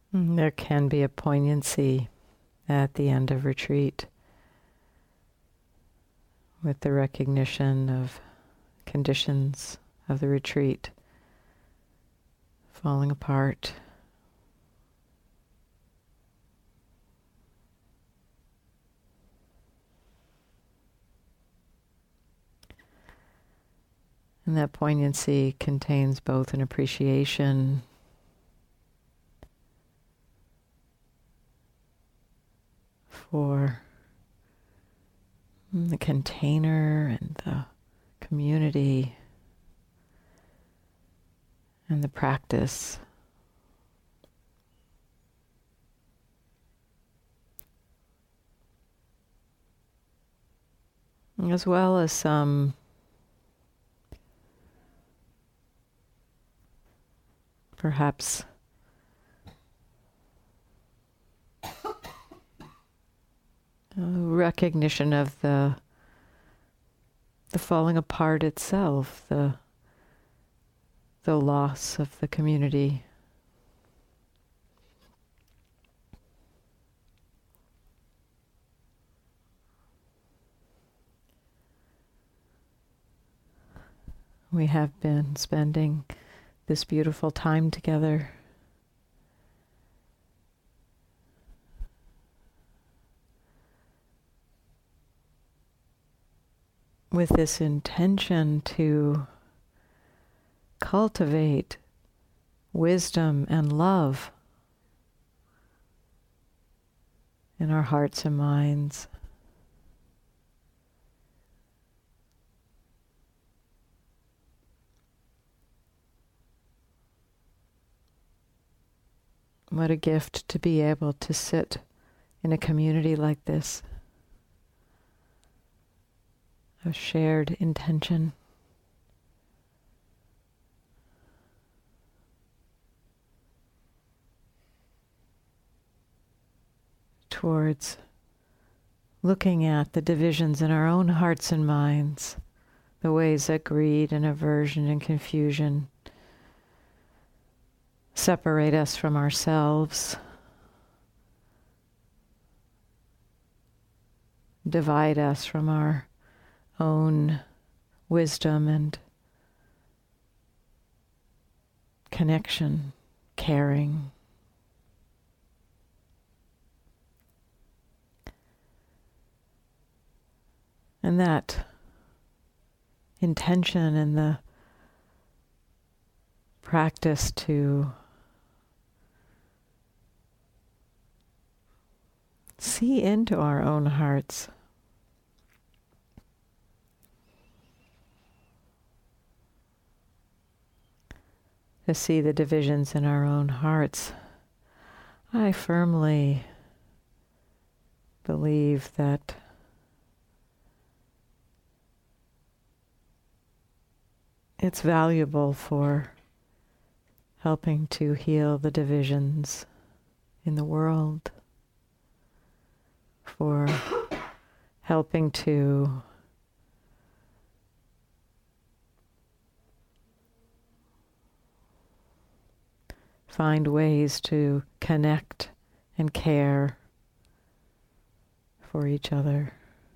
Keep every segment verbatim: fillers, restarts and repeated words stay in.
Mm, There can be a poignancy at the end of retreat with the recognition of conditions of the retreat falling apart. And that poignancy contains both an appreciation for the container and the community and the practice, as well as some perhaps recognition of the the falling apart itself, the the loss of the community. We have been spending this beautiful time together. With this intention to cultivate wisdom and love in our hearts and minds. What a gift to be able to sit in a community like this, a shared intention. Towards looking at the divisions in our own hearts and minds, the ways that greed and aversion and confusion separate us from ourselves, divide us from our own wisdom and connection, caring. And that intention and the practice to see into our own hearts. To see the divisions in our own hearts. I firmly believe that it's valuable for helping to heal the divisions in the world, for helping to find ways to connect and care for each other.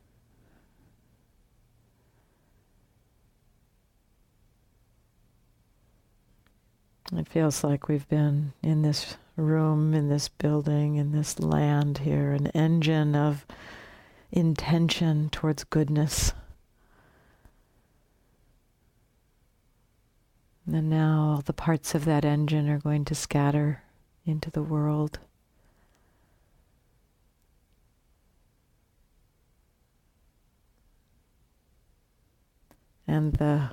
It feels like we've been in this room, in this building, in this land here, an engine of intention towards goodness. And now the parts of that engine are going to scatter into the world. And the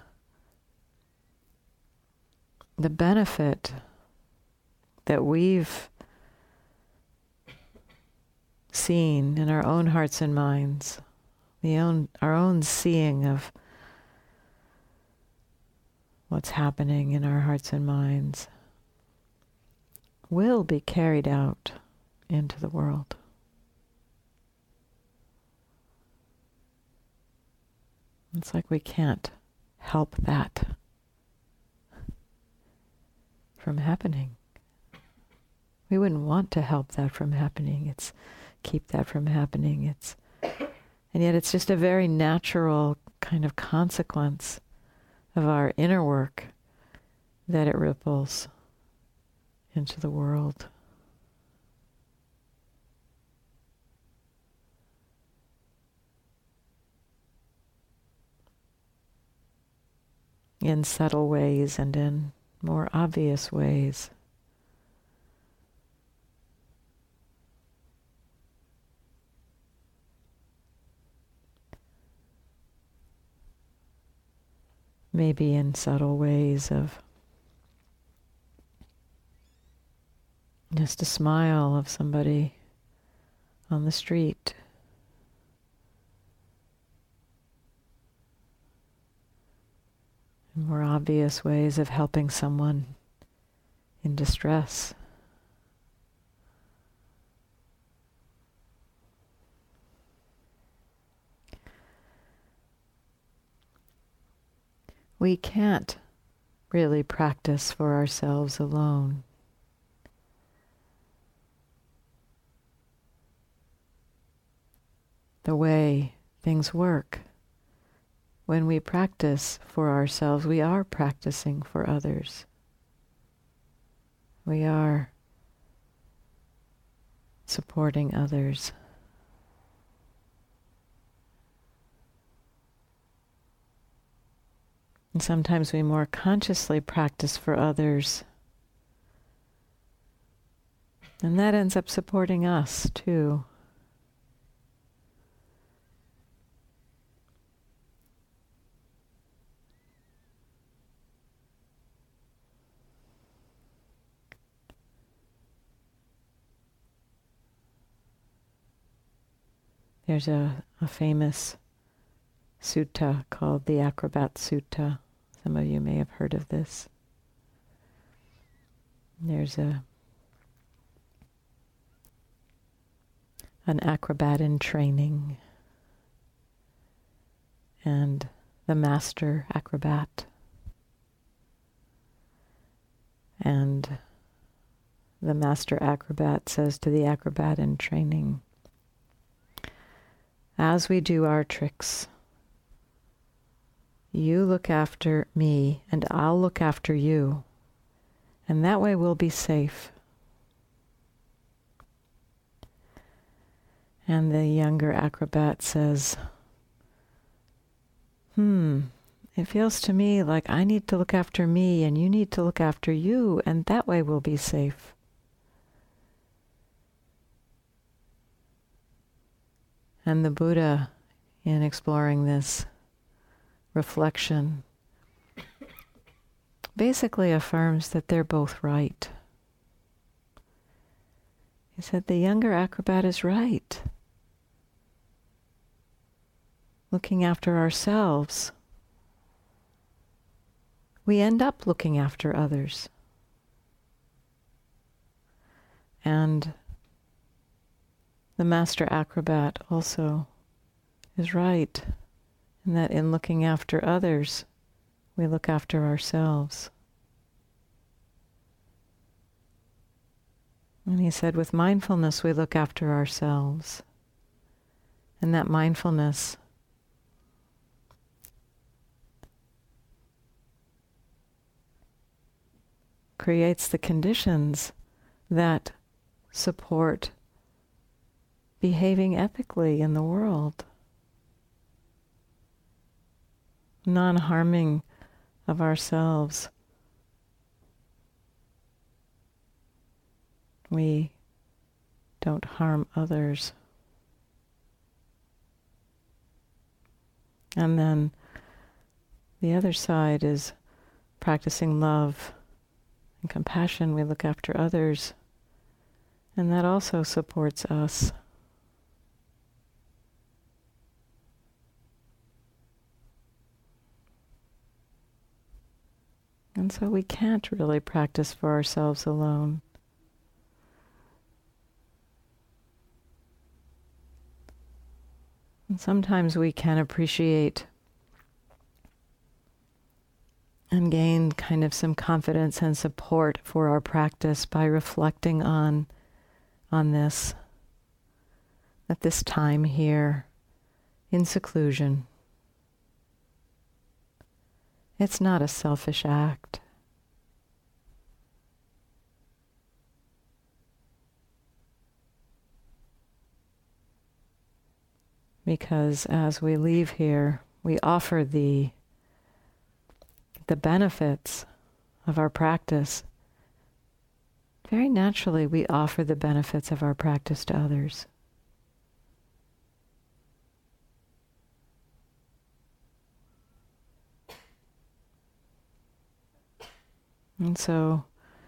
the benefit that we've seen in our own hearts and minds, the own our own seeing of what's happening in our hearts and minds, will be carried out into the world. It's like we can't help that from happening. We wouldn't want to help that from happening. It's keep that from happening. It's and yet it's just a very natural kind of consequence of our inner work that it ripples into the world. In subtle ways and in more obvious ways. Maybe in subtle ways of just a smile of somebody on the street. More obvious ways of helping someone in distress. We can't really practice for ourselves alone. The way things work. When we practice for ourselves, we are practicing for others. We are supporting others. And sometimes we more consciously practice for others. And that ends up supporting us too. There's a, a famous sutta called the Acrobat Sutta. Some of you may have heard of this. There's a an acrobat in training and the master acrobat. And the master acrobat says to the acrobat in training, as we do our tricks, you look after me and I'll look after you, and that way we'll be safe. And the younger acrobat says, hmm, it feels to me like I need to look after me and you need to look after you, and that way we'll be safe. And the Buddha, in exploring this reflection, basically affirms that they're both right. He said the younger acrobat is right. Looking after ourselves, we end up looking after others. And the master acrobat also is right in that in looking after others, we look after ourselves. And he said with mindfulness we look after ourselves. And that mindfulness creates the conditions that support behaving ethically in the world. Non-harming of ourselves. We don't harm others. And then the other side is practicing love and compassion. We look after others, and that also supports us. And so we can't really practice for ourselves alone. And sometimes we can appreciate and gain kind of some confidence and support for our practice by reflecting on, on this, at this time here in seclusion. It's not a selfish act. Because as we leave here, we offer the the benefits of our practice. Very naturally, we offer the benefits of our practice to others. And so,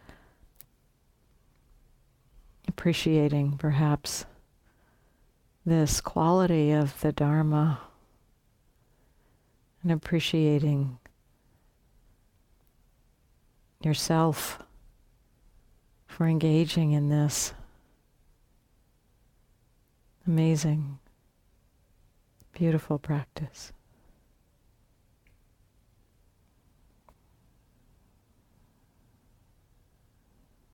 appreciating perhaps this quality of the Dharma and appreciating yourself for engaging in this amazing, beautiful practice.